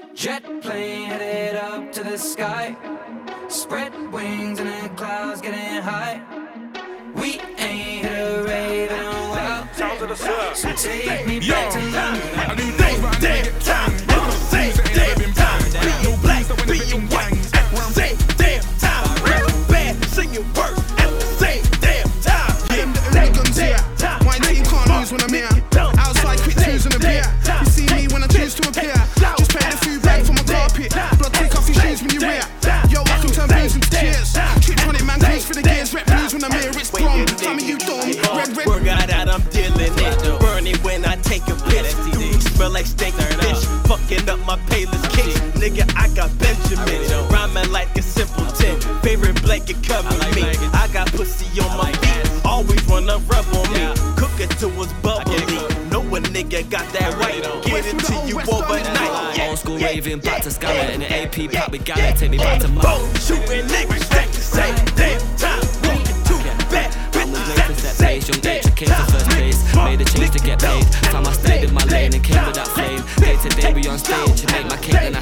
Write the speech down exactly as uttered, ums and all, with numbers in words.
Jet plane headed up to the sky. Spread wings and the clouds getting high. We ain't hit a rave in a while. So take me back to London. I do things but I never get time. Things that ain't never been planned. No blues that were never in gangs. At the same damn time, rap bad, singing worse at the same damn time. Them the only guns here. My team can't lose when I'm here. Outside quick twos and a beer. You see me when I choose to appear. Just pay the food bag for my carpet. Blood take off your shoes when you wear. Yo, I can turn blues into tears. Trip on it, man, cruise for the gears. Rep blues when I'm here, it's prom. Tell me you dumb. Red, red. Word got out, I'm dealing it. Burn it when I take a piss. Dude, smell like steak fish. Fucking up my payless kicks. Nigga, I got Benjamin. Rhyming like a simpleton. Favorite blanket cover me. I got pussy on my feet. Always wanna rub on me. Cook it till it's bubbly. Know a nigga got that right. Get it to you overnight. Old school raving, back to Scarlet. In the A P pack with Gallet, take me back to mine. Shooting niggas at the same damn time. Walking too bad. I'm the latest that place, young H came to first base. Made a change to get paid. Time I stayed in my lane and came with that flame. Day to day we on stage, you make my cake then I